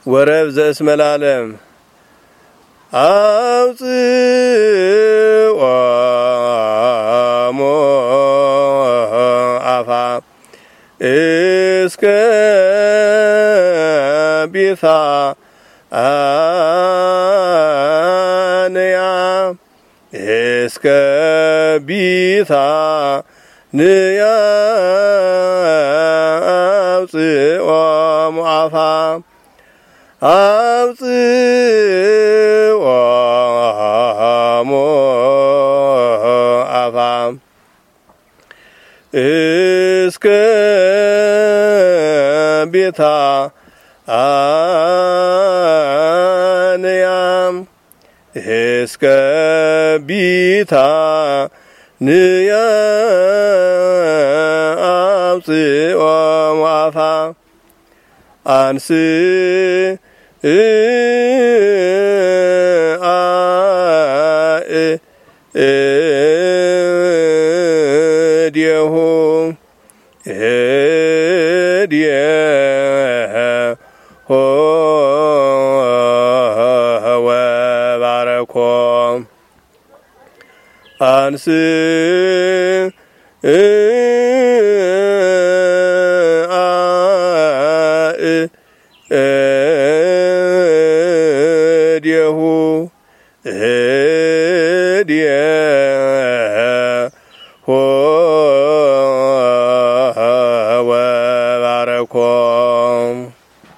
ወረብ ዘእስመ ለዓለም አውጽኦሙ አፋ እስከ ቢታንያ እስከ ቢታንያ አውጽኦሙ አፋ አውጽኦሙ አፋ እስከ ቢታንያ እስከ ቢታንያ አውጽኦሙ አፋ አንስ እዴሁ ወባረኮ አንስ እዴሁ ወባረኮ